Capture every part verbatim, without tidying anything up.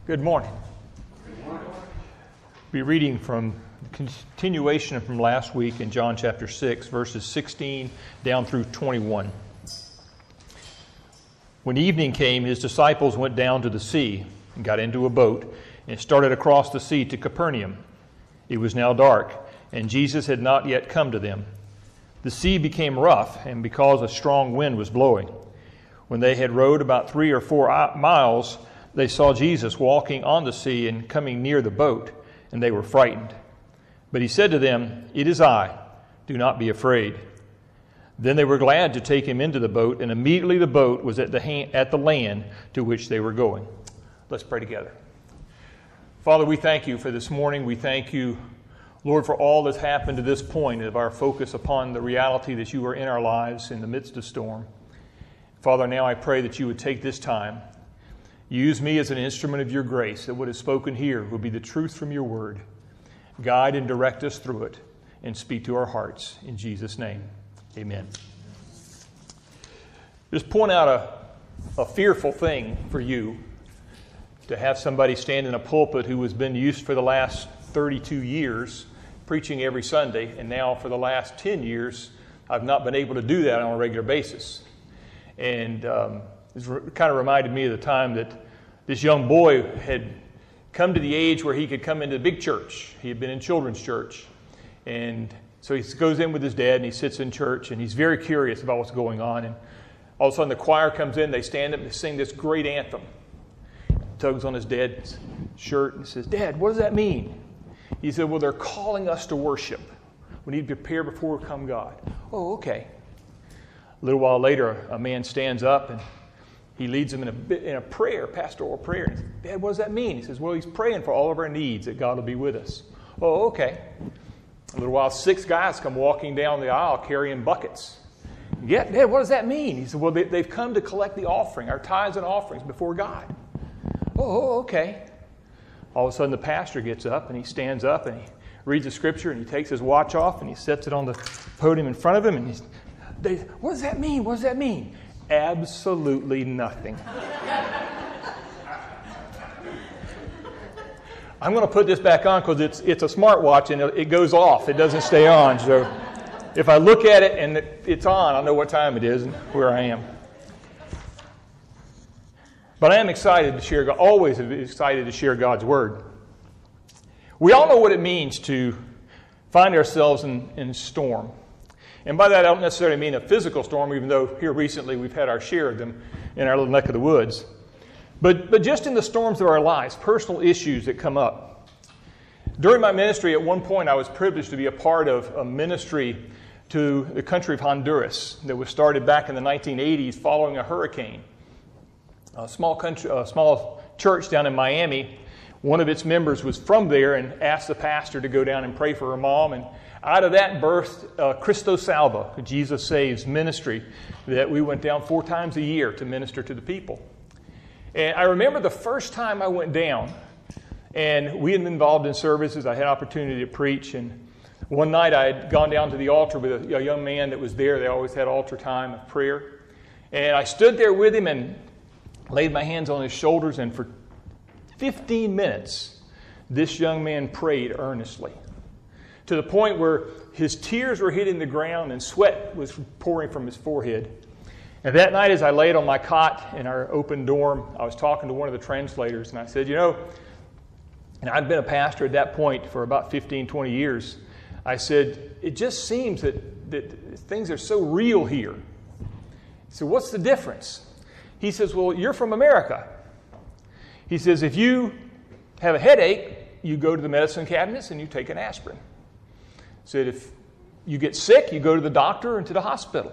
Good morning. Good morning. We'll be reading from continuation from last week in John chapter six, verses sixteen down through twenty-one. When evening came, his disciples went down to the sea and got into a boat and started across the sea to Capernaum. It was now dark, and Jesus had not yet come to them. The sea became rough, and because a strong wind was blowing. When they had rowed about three or four miles, they saw Jesus walking on the sea and coming near the boat, and they were frightened. But he said to them, "It is I. Do not be afraid." Then they were glad to take him into the boat, and immediately the boat was at the hand, at the land to which they were going. Let's pray together. Father, we thank you for this morning. We thank you, Lord, for all that's happened to this point of our focus upon the reality that you are in our lives in the midst of storm. Father, now I pray that you would take this time, use me as an instrument of your grace, that what is spoken here will be the truth from your word. Guide and direct us through it and speak to our hearts. In Jesus' name, amen. Just point out a, a fearful thing for you to have somebody stand in a pulpit who has been used for the last thirty-two years preaching every Sunday, and now for the last ten years I've not been able to do that on a regular basis. And um, it kind of reminded me of the time that this young boy had come to the age where he could come into the big church. He had been in children's church. And so he goes in with his dad and he sits in church and he's very curious about what's going on. And all of a sudden the choir comes in, they stand up and they sing this great anthem. He tugs on his dad's shirt and says, "Dad, what does that mean?" He said, "Well, they're calling us to worship. We need to prepare before we come God." "Oh, okay." A little while later, a man stands up and he leads them in a, in a prayer, pastoral prayer. He says, "Dad, what does that mean?" He says, "Well, he's praying for all of our needs, that God will be with us." "Oh, okay." A little while, six guys come walking down the aisle carrying buckets. "Yeah, Dad, what does that mean?" He said, "Well, they, they've come to collect the offering, our tithes and offerings before God." "Oh, okay." All of a sudden, the pastor gets up and he stands up and he reads the scripture and he takes his watch off and he sets it on the podium in front of him and he's, they, "What does that mean? What does that mean?" "Absolutely nothing." I'm going to put this back on because it's it's a smartwatch and it goes off. It doesn't stay on. So if I look at it and it's on, I know what time it is and where I am. But I am excited to share, always excited to share God's Word. We all know what it means to find ourselves in, in a storm. And by that, I don't necessarily mean a physical storm, even though here recently we've had our share of them in our little neck of the woods. But, but just in the storms of our lives, personal issues that come up. During my ministry, at one point, I was privileged to be a part of a ministry to the country of Honduras that was started back in the nineteen eighties following a hurricane. A small country, a small church down in Miami, one of its members was from there and asked the pastor to go down and pray for her mom. And out of that birthed uh, Cristo Salva, Jesus Saves ministry, that we went down four times a year to minister to the people. And I remember the first time I went down, and we had been involved in services. I had opportunity to preach, and one night I had gone down to the altar with a, a young man that was there. They always had altar time of prayer. And I stood there with him and laid my hands on his shoulders, and for fifteen minutes, this young man prayed earnestly, to the point where his tears were hitting the ground and sweat was pouring from his forehead. And that night, as I laid on my cot in our open dorm, I was talking to one of the translators, and I said, you know, and I'd been a pastor at that point for about fifteen, twenty years. I said, it just seems that, that things are so real here. So what's the difference? He says, well, you're from America. He says, if you have a headache, you go to the medicine cabinets and you take an aspirin. He said, if you get sick, you go to the doctor and to the hospital.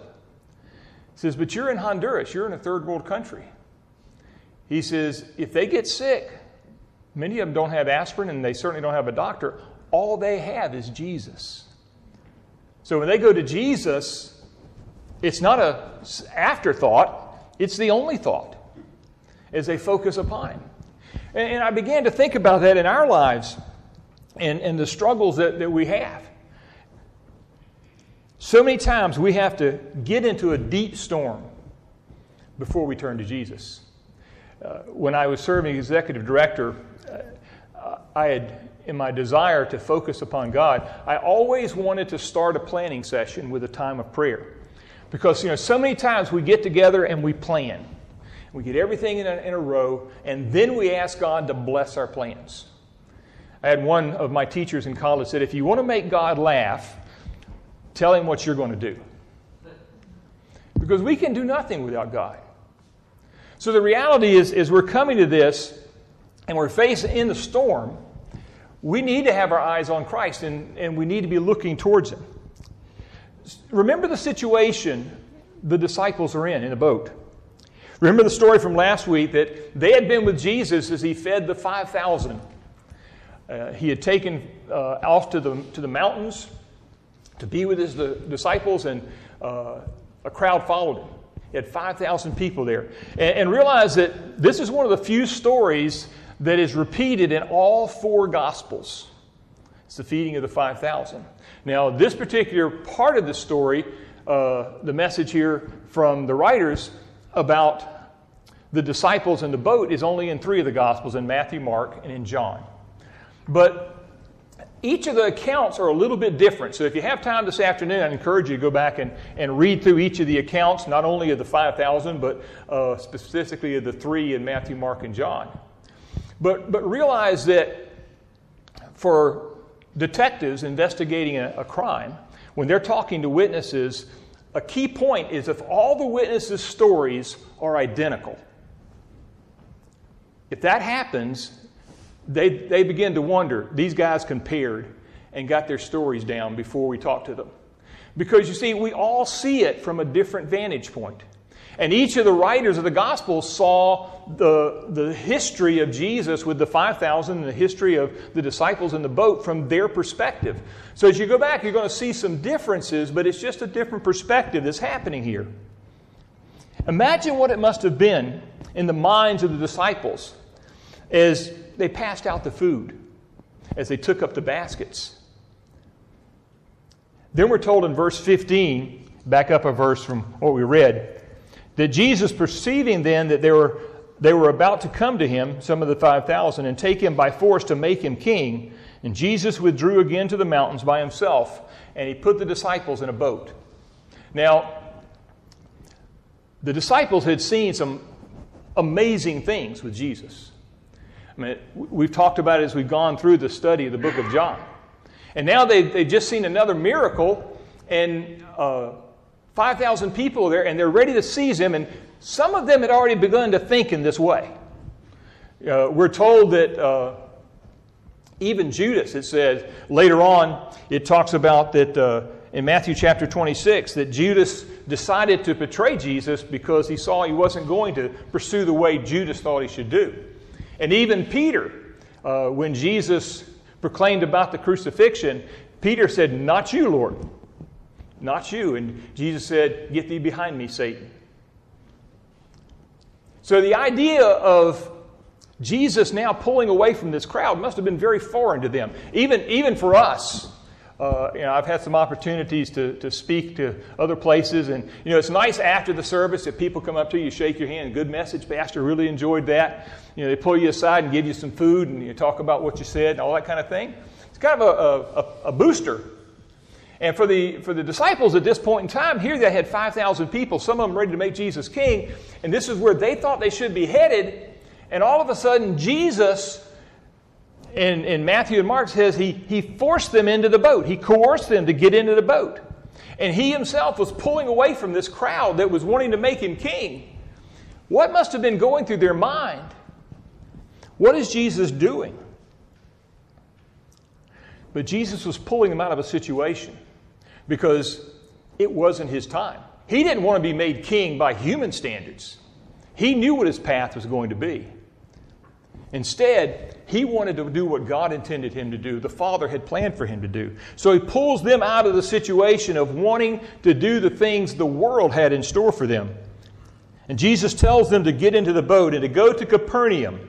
He says, but you're in Honduras. You're in a third world country. He says, if they get sick, many of them don't have aspirin and they certainly don't have a doctor. All they have is Jesus. So when they go to Jesus, it's not an afterthought. It's the only thought as they focus upon Him. And, and I began to think about that in our lives and, and the struggles that, that we have. So many times we have to get into a deep storm before we turn to Jesus. uh, when I was serving as executive director, uh, I had, in my desire to focus upon God, I always wanted to start a planning session with a time of prayer. Because, you know, so many times we get together and we plan. We get everything in a, in a row, and then we ask God to bless our plans. I had one of my teachers in college said, if you want to make God laugh, tell Him what you're going to do. Because we can do nothing without God. So the reality is, is we're coming to this, and we're facing in the storm. We need to have our eyes on Christ, and, and we need to be looking towards Him. Remember the situation the disciples are in, in the boat. Remember the story from last week that they had been with Jesus as He fed the five thousand. Uh, he had taken uh, off to the, to the mountains to be with His the disciples, and uh, a crowd followed Him. He had five thousand people there. And, and realize that this is one of the few stories that is repeated in all four Gospels. It's the feeding of the five thousand. Now, this particular part of the story, uh, the message here from the writers about the disciples in the boat is only in three of the Gospels, in Matthew, Mark, and in John. But each of the accounts are a little bit different. So if you have time this afternoon, I encourage you to go back and, and read through each of the accounts, not only of the five thousand, but uh, specifically of the three in Matthew, Mark, and John. But, but realize that for detectives investigating a, a crime, when they're talking to witnesses, a key point is if all the witnesses' stories are identical. If that happens, they, they begin to wonder, these guys compared and got their stories down before we talk to them. Because you see, we all see it from a different vantage point. And each of the writers of the Gospels saw the, the history of Jesus with the five thousand and the history of the disciples in the boat from their perspective. So as you go back, you're going to see some differences, but it's just a different perspective that's happening here. Imagine what it must have been in the minds of the disciples as they passed out the food, as they took up the baskets. Then we're told in verse fifteen, back up a verse from what we read, that Jesus, perceiving then that they were, they were about to come to Him, some of the five thousand, and take Him by force to make Him king, and Jesus withdrew again to the mountains by Himself, and He put the disciples in a boat. Now, the disciples had seen some amazing things with Jesus. I mean, we've talked about it as we've gone through the study of the book of John. And now they've, they've just seen another miracle, and uh, five thousand people are there, and they're ready to seize Him, and some of them had already begun to think in this way. Uh, we're told that uh, even Judas, it says, later on, it talks about that uh, in Matthew chapter twenty-six, that Judas decided to betray Jesus because he saw he wasn't going to pursue the way Judas thought he should do. And even Peter, uh, when Jesus proclaimed about the crucifixion, Peter said, "Not you, Lord. Not you." And Jesus said, "Get thee behind me, Satan." So the idea of Jesus now pulling away from this crowd must have been very foreign to them. Even, even for us. Uh, you know, I've had some opportunities to, to speak to other places. And, you know, it's nice after the service that people come up to you, shake your hand. Good message, Pastor. Really enjoyed that. You know, they pull you aside and give you some food and you talk about what you said and all that kind of thing. It's kind of a, a, a booster. And for the for the disciples at this point in time, here they had five thousand people, some of them ready to make Jesus king, and this is where they thought they should be headed, and all of a sudden Jesus, in, in Matthew and Mark, says he, he forced them into the boat. He coerced them to get into the boat. And he himself was pulling away from this crowd that was wanting to make him king. What must have been going through their mind? What is Jesus doing? But Jesus was pulling them out of a situation because it wasn't his time. He didn't want to be made king by human standards. He knew what his path was going to be. Instead, he wanted to do what God intended him to do, the Father had planned for him to do. So he pulls them out of the situation of wanting to do the things the world had in store for them. And Jesus tells them to get into the boat and to go to Capernaum.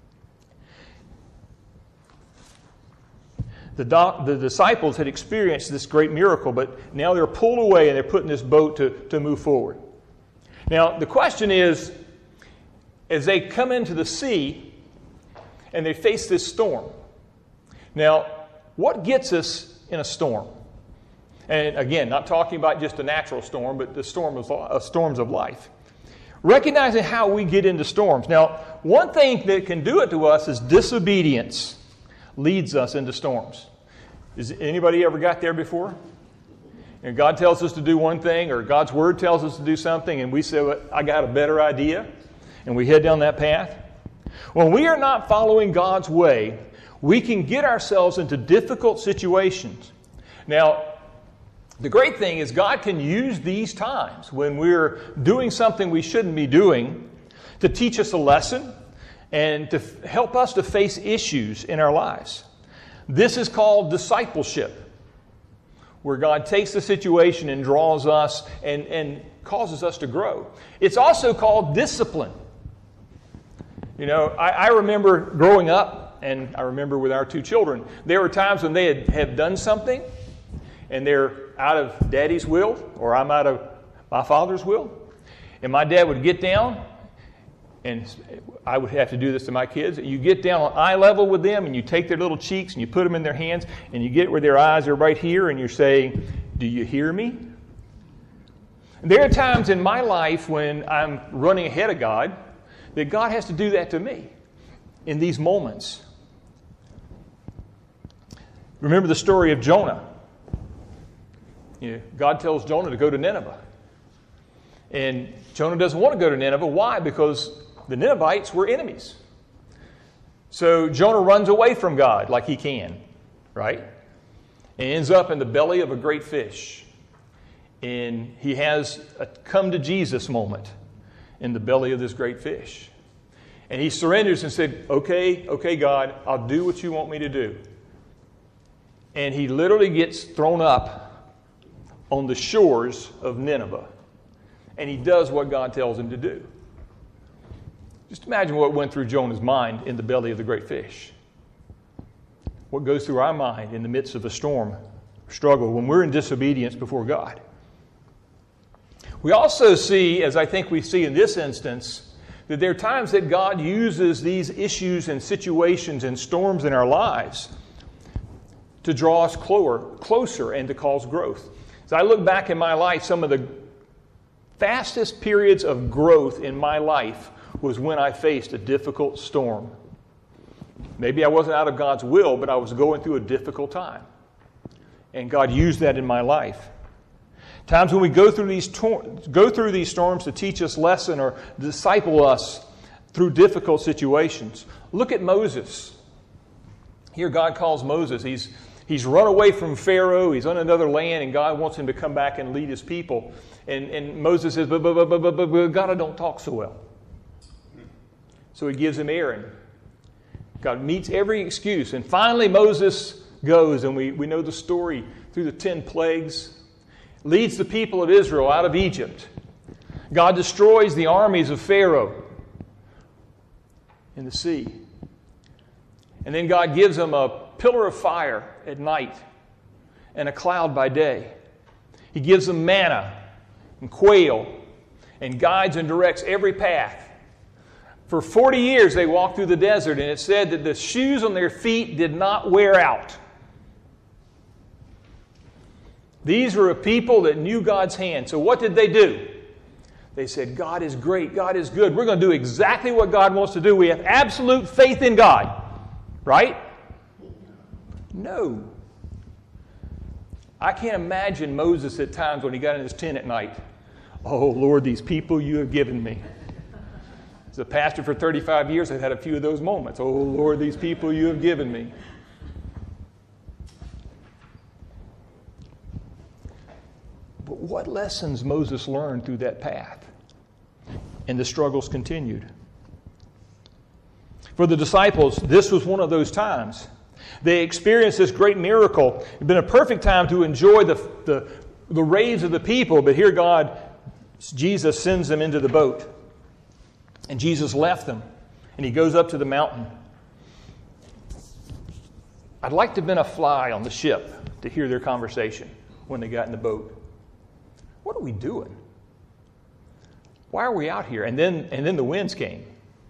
The, doc, the disciples had experienced this great miracle, but now they're pulled away and they're put in this boat to, to move forward. Now, the question is, as they come into the sea and they face this storm. Now, what gets us in a storm? And again, not talking about just a natural storm, but the storm of, uh, storms of life. Recognizing how we get into storms. Now, one thing that can do it to us is disobedience leads us into storms. Has anybody ever got there before? And God tells us to do one thing, or God's Word tells us to do something, and we say, well, I got a better idea, and we head down that path. When we are not following God's way, we can get ourselves into difficult situations. Now, the great thing is God can use these times when we're doing something we shouldn't be doing to teach us a lesson and to f- help us to face issues in our lives. This is called discipleship, where God takes the situation and draws us and, and causes us to grow. It's also called discipline. You know, I, I remember growing up, and I remember with our two children, there were times when they had have done something, and they're out of Daddy's will, or I'm out of my father's will. And my dad would get down, and I would have to do this to my kids. You get down on eye level with them, and you take their little cheeks, and you put them in their hands, and you get where their eyes are right here, and you're saying, do you hear me? And there are times in my life when I'm running ahead of God, that God has to do that to me in these moments. Remember the story of Jonah. You know, God tells Jonah to go to Nineveh. And Jonah doesn't want to go to Nineveh. Why? Because the Ninevites were enemies. So Jonah runs away from God like he can, right? And ends up in the belly of a great fish. And he has a come to Jesus moment in the belly of this great fish. And he surrenders and said, okay, okay, God, I'll do what you want me to do. And he literally gets thrown up on the shores of Nineveh. And he does what God tells him to do. Just imagine what went through Jonah's mind in the belly of the great fish. What goes through our mind in the midst of a storm, struggle, when we're in disobedience before God. We also see, as I think we see in this instance, that there are times that God uses these issues and situations and storms in our lives to draw us closer and to cause growth. As I look back in my life, some of the fastest periods of growth in my life was when I faced a difficult storm. Maybe I wasn't out of God's will, but I was going through a difficult time. And God used that in my life. Times when we go through these tor- go through these storms to teach us lesson or disciple us through difficult situations. Look at Moses. Here God calls Moses. He's He's run away from Pharaoh. He's on another land, and God wants him to come back and lead his people. And, and Moses says, but, but, but, but, but, but God, I don't talk so well. So he gives him Aaron. God meets every excuse. And finally Moses goes, and we, we know the story through the ten plagues. Leads the people of Israel out of Egypt. God destroys the armies of Pharaoh in the sea. And then God gives them a pillar of fire at night and a cloud by day. He gives them manna and quail and guides and directs every path. For forty years they walked through the desert, and it said that the shoes on their feet did not wear out. These were a people that knew God's hand. So what did they do? They said, God is great, God is good. We're going to do exactly what God wants to do. We have absolute faith in God. Right? No. I can't imagine Moses at times when he got in his tent at night. Oh, Lord, these people you have given me. As a pastor for thirty-five years, I've had a few of those moments. Oh, Lord, these people you have given me. But what lessons Moses learned through that path? And the struggles continued. For the disciples, this was one of those times. They experienced this great miracle. It had been a perfect time to enjoy the, the, the raves of the people, but here God, Jesus sends them into the boat. And Jesus left them, and he goes up to the mountain. I'd like to have been a fly on the ship to hear their conversation when they got in the boat. What are we doing? Why are we out here? And then, and then the winds came.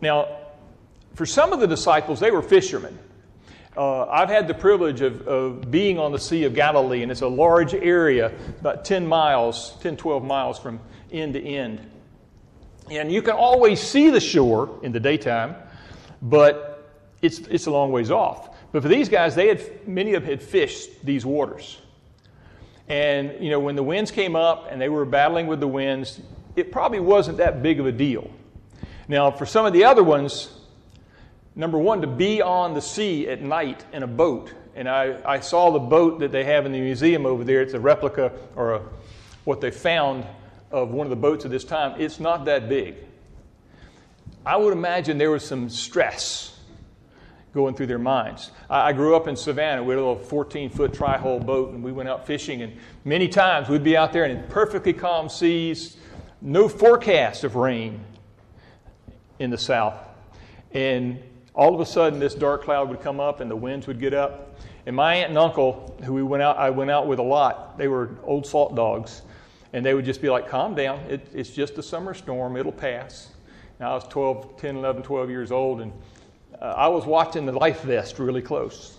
Now, for some of the disciples, they were fishermen. Uh, I've had the privilege of, of being on the Sea of Galilee, and it's a large area, about ten miles, ten, twelve miles from end to end. And you can always see the shore in the daytime, but it's it's a long ways off. But for these guys, they had many of them had fished these waters. And, you know, when the winds came up and they were battling with the winds, it probably wasn't that big of a deal. Now, for some of the other ones, number one, to be on the sea at night in a boat. And I, I saw the boat that they have in the museum over there. It's a replica or a, what they found of one of the boats at this time. It's not that big. I would imagine there was some stress going through their minds. I, I grew up in Savannah. We had a little fourteen-foot tri-hull boat, and we went out fishing. And many times we'd be out there in perfectly calm seas, no forecast of rain in the south. And all of a sudden, this dark cloud would come up and the winds would get up. And my aunt and uncle, who we went out, I went out with a lot, they were old salt dogs. And they would just be like, calm down. It, it's just a summer storm. It'll pass. And I was twelve, ten, eleven, twelve years old. And uh, I was watching the life vest really close.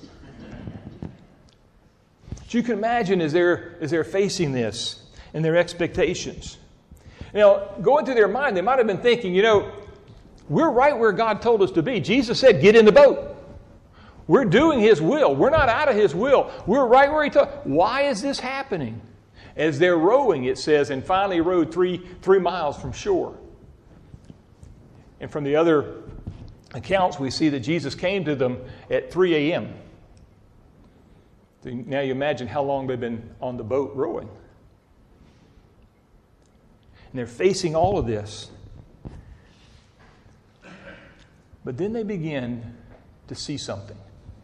So you can imagine as they're, as they're facing this and their expectations. Now, going through their mind, they might have been thinking, you know, we're right where God told us to be. Jesus said, get in the boat. We're doing His will. We're not out of His will. We're right where He told us. Why is this happening? As they're rowing, it says, and finally rowed three, three miles from shore. And from the other accounts, we see that Jesus came to them at three a.m. Now you imagine how long they've been on the boat rowing. And they're facing all of this. But then they begin to see something.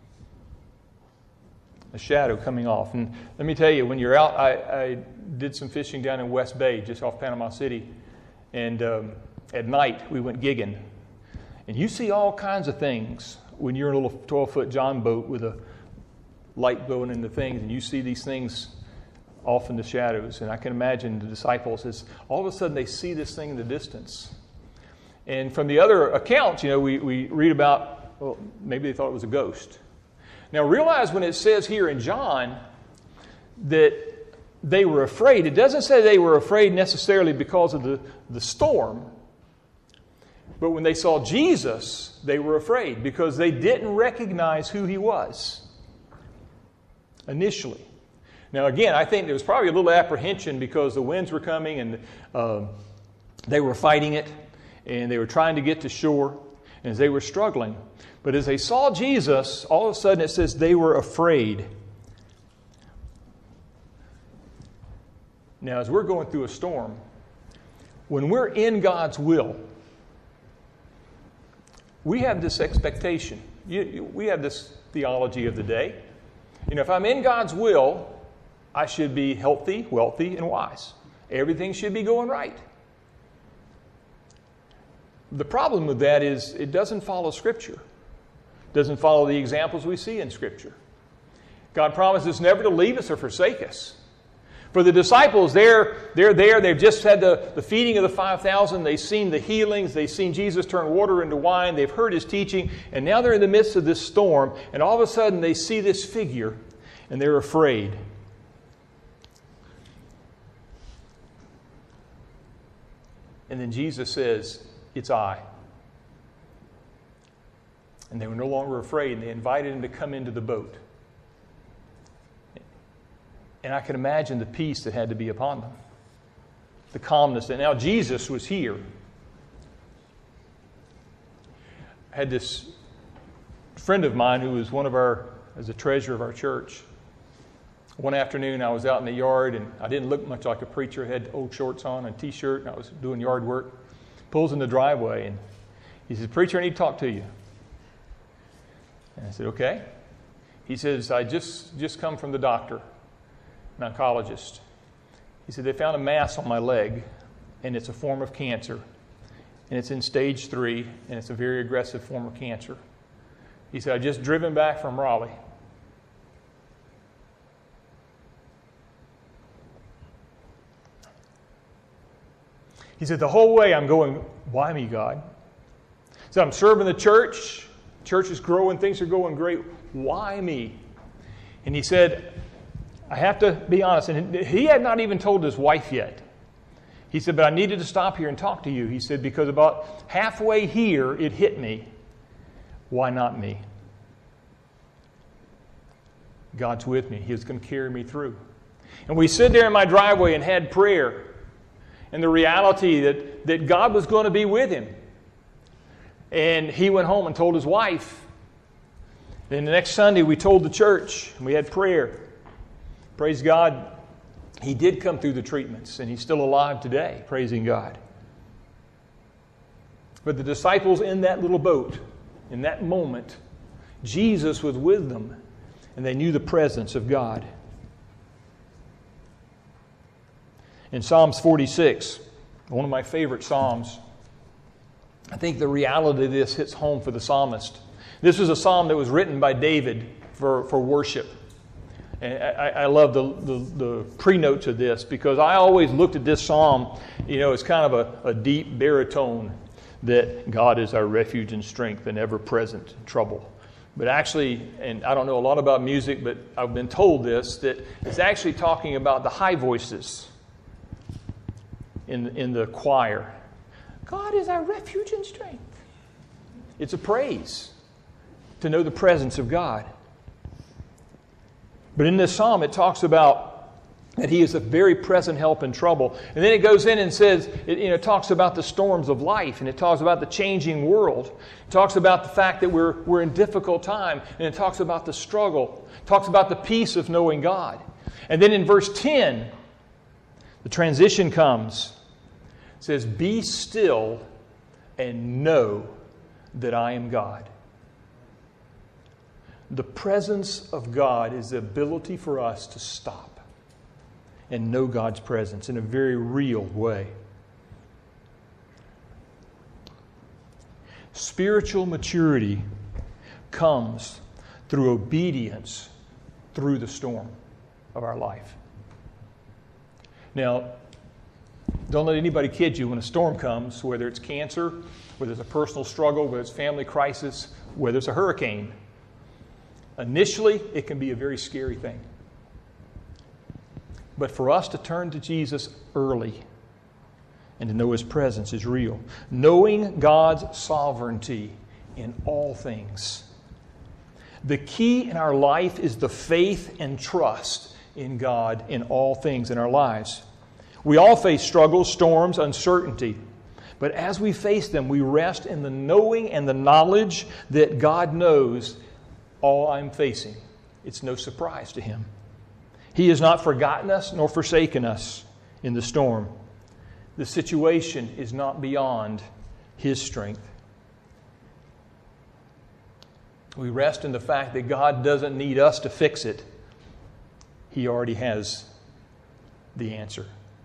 A shadow coming off. And let me tell you, when you're out, I, I did some fishing down in West Bay, just off Panama City. And um, at night, we went gigging. And you see all kinds of things when you're in a little twelve-foot John boat with a light going into things, and you see these things off in the shadows. And I can imagine the disciples, as all of a sudden they see this thing in the distance. And from the other accounts, you know, we, we read about, well, maybe they thought it was a ghost. Now realize when it says here in John that they were afraid, it doesn't say they were afraid necessarily because of the, the storm. But when they saw Jesus, they were afraid because they didn't recognize who He was initially. Now again, I think there was probably a little apprehension because the winds were coming and uh, they were fighting it. And they were trying to get to shore, and as they were struggling. But as they saw Jesus, all of a sudden it says they were afraid. Now, as we're going through a storm, when we're in God's will, we have this expectation. You, you, we have this theology of the day. You know, if I'm in God's will, I should be healthy, wealthy, and wise. Everything should be going right. The problem with that is it doesn't follow Scripture. It doesn't follow the examples we see in Scripture. God promises never to leave us or forsake us. For the disciples, they're, they're there. They've just had the, the feeding of the five thousand. They've seen the healings. They've seen Jesus turn water into wine. They've heard His teaching. And now they're in the midst of this storm. And all of a sudden they see this figure and they're afraid. And then Jesus says, it's I. And they were no longer afraid, and they invited Him to come into the boat. And I can imagine the peace that had to be upon them. The calmness that now Jesus was here. I had this friend of mine who was one of our, as a treasurer of our church. One afternoon I was out in the yard, and I didn't look much like a preacher. I had old shorts on and a t-shirt, and I was doing yard work. Pulls in the driveway, and he says, "Preacher, I need to talk to you." And I said, "Okay." He says, "I just, just come from the doctor, an oncologist." He said, "They found a mass on my leg, and it's a form of cancer. And it's in stage three, and it's a very aggressive form of cancer." He said, "I just driven back from Raleigh." He said, "The whole way I'm going, why me, God?" So I'm serving the church. Church is growing. Things are going great. Why me? And he said, I have to be honest. And he had not even told his wife yet. He said, but I needed to stop here and talk to you. He said, because about halfway here, it hit me. Why not me? God's with me. He's going to carry me through. And we stood there in my driveway and had prayer. And the reality that, that God was going to be with him. And he went home and told his wife. Then the next Sunday we told the church. And we had prayer. Praise God. He did come through the treatments. And he's still alive today. Praising God. But the disciples in that little boat, in that moment, Jesus was with them. And they knew the presence of God. In Psalms forty-six, one of my favorite Psalms, I think the reality of this hits home for the psalmist. This was a psalm that was written by David for, for worship. And I, I love the, the, the pre-note to this because I always looked at this psalm, you know, it's kind of a, a deep baritone that God is our refuge and strength and ever-present trouble. But actually, and I don't know a lot about music, but I've been told this, that it's actually talking about the high voices in, in the choir. God is our refuge and strength. It's a praise to know the presence of God. But in this psalm, it talks about that He is a very present help in trouble. And then it goes in and says, it, you know, it talks about the storms of life, and it talks about the changing world. It talks about the fact that we're, we're in difficult time, and it talks about the struggle. It talks about the peace of knowing God. And then in verse ten, the transition comes. It says, be still and know that I am God. The presence of God is the ability for us to stop and know God's presence in a very real way. Spiritual maturity comes through obedience through the storm of our life. Now, don't let anybody kid you when a storm comes, whether it's cancer, whether it's a personal struggle, whether it's family crisis, whether it's a hurricane. Initially, it can be a very scary thing. But for us to turn to Jesus early and to know His presence is real. Knowing God's sovereignty in all things. The key in our life is the faith and trust in God in all things in our lives. We all face struggles, storms, uncertainty. But as we face them, we rest in the knowing and the knowledge that God knows all I'm facing. It's no surprise to Him. He has not forgotten us nor forsaken us in the storm. The situation is not beyond His strength. We rest in the fact that God doesn't need us to fix it. He already has the answer.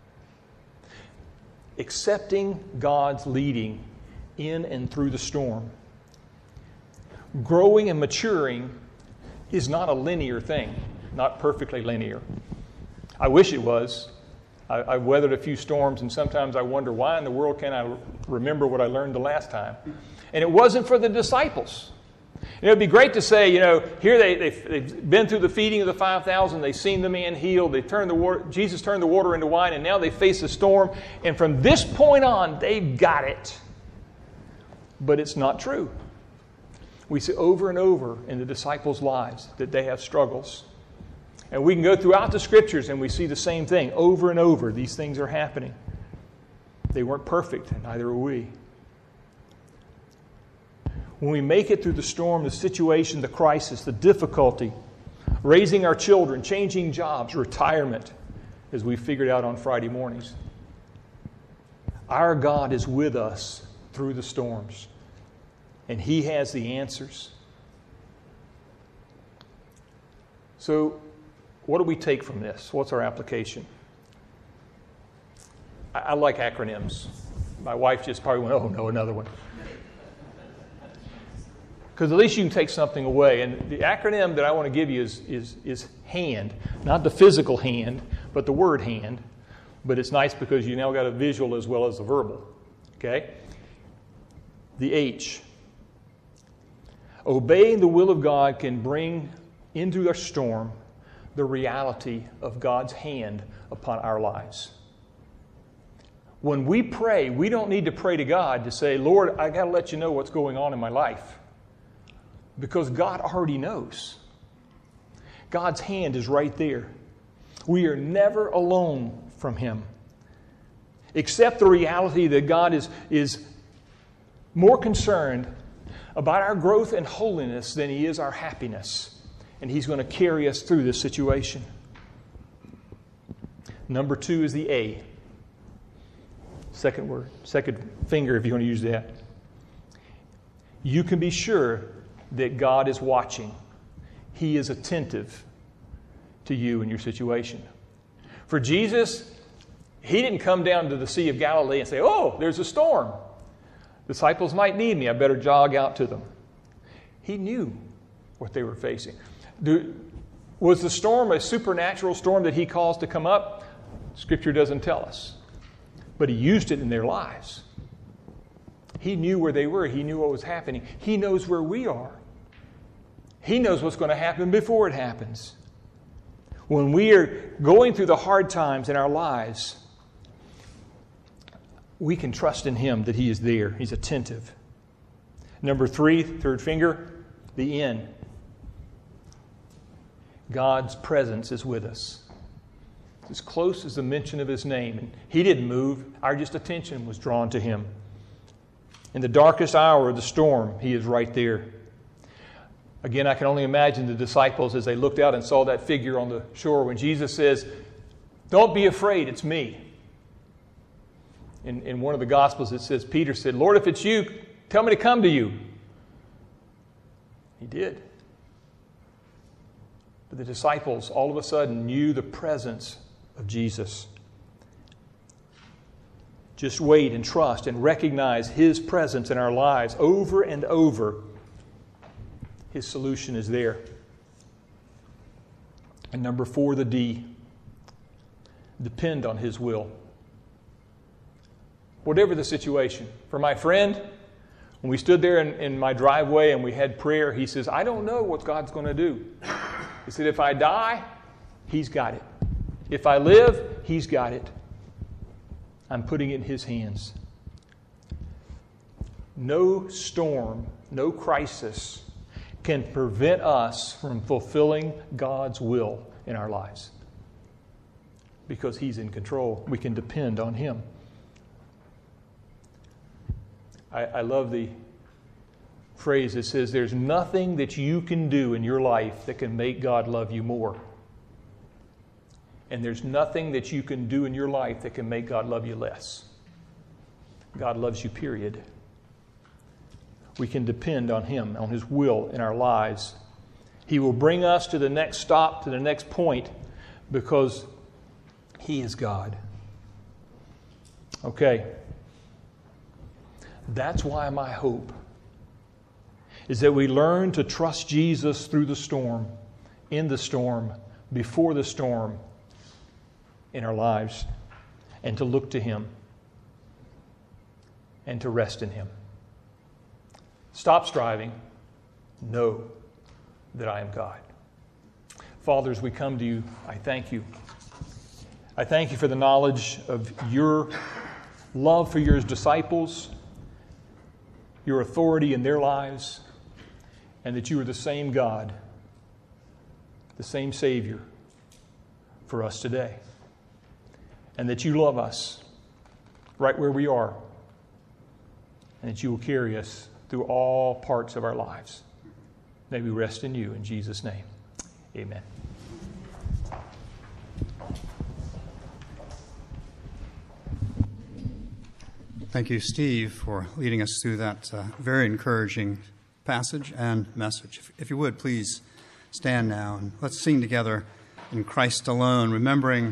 Accepting God's leading in and through the storm. Growing and maturing is not a linear thing, not perfectly linear. I wish it was. I, I've weathered a few storms, and sometimes I wonder why in the world can't I remember what I learned the last time? And it wasn't for the disciples. It would be great to say, you know, here they, they've, they've been through the feeding of the five thousand. They've seen the man healed. They turned the water, Jesus turned the water into wine, and now they face a storm. And from this point on, they've got it. But it's not true. We see over and over in the disciples' lives that they have struggles. And we can go throughout the Scriptures and we see the same thing. Over and over, these things are happening. They weren't perfect, and neither are we. When we make it through the storm, the situation, the crisis, the difficulty, raising our children, changing jobs, retirement, as we figured out on Friday mornings, our God is with us through the storms. And He has the answers. So, what do we take from this? What's our application? I, I like acronyms. My wife just probably went, oh no, another one. Because at least you can take something away. And the acronym that I want to give you is, is, is HAND. Not the physical hand, but the word hand. But it's nice because you now got a visual as well as a verbal. Okay? The H, Obeying the will of God can bring into our storm the reality of God's hand upon our lives. When we pray, we don't need to pray to God to say, Lord, I got to let you know what's going on in my life. Because God already knows. God's hand is right there. We are never alone from Him. Accept the reality that God is, is more concerned about our growth and holiness than He is our happiness. And He's going to carry us through this situation. Number two is the A. Second word, second finger if you want to use that. You can be sure that God is watching. He is attentive to you and your situation. For Jesus, He didn't come down to the Sea of Galilee and say, oh, there's a storm. Disciples might need me. I better jog out to them. He knew what they were facing. Do, was the storm a supernatural storm that He caused to come up? Scripture doesn't tell us. But He used it in their lives. He knew where they were. He knew what was happening. He knows where we are. He knows what's going to happen before it happens. When we are going through the hard times in our lives, we can trust in Him that He is there. He's attentive. Number three, third finger, the N. God's presence is with us. As close as the mention of His name. And He didn't move. Our just attention was drawn to Him. In the darkest hour of the storm, He is right there. Again, I can only imagine the disciples as they looked out and saw that figure on the shore when Jesus says, don't be afraid, it's me. In, in one of the Gospels it says, Peter said, Lord, if it's you, tell me to come to you. He did. But the disciples all of a sudden knew the presence of Jesus. Just wait and trust and recognize His presence in our lives over and over. His solution is there. And number four, the D. Depend on His will. Whatever the situation. For my friend, when we stood there in, in my driveway and we had prayer, he says, I don't know what God's going to do. He said, if I die, He's got it. If I live, He's got it. I'm putting it in His hands. No storm, no crisis can prevent us from fulfilling God's will in our lives. Because He's in control. We can depend on Him. I, I love the phrase that says, there's nothing that you can do in your life that can make God love you more. And there's nothing that you can do in your life that can make God love you less. God loves you, period. We can depend on Him, on His will in our lives. He will bring us to the next stop, to the next point, because He is God. Okay. That's why my hope is that we learn to trust Jesus through the storm, in the storm, before the storm in our lives, and to look to Him and to rest in Him. Stop striving. Know that I am God. Father, as we come to You, I thank You. I thank You for the knowledge of Your love for Your disciples, Your authority in their lives, and that You are the same God, the same Savior for us today. And that You love us right where we are, and that You will carry us through all parts of our lives. May we rest in You in Jesus' name. Amen. Thank you, Steve, for leading us through that uh, very encouraging passage and message. If, if you would, please stand now and let's sing together In Christ Alone, remembering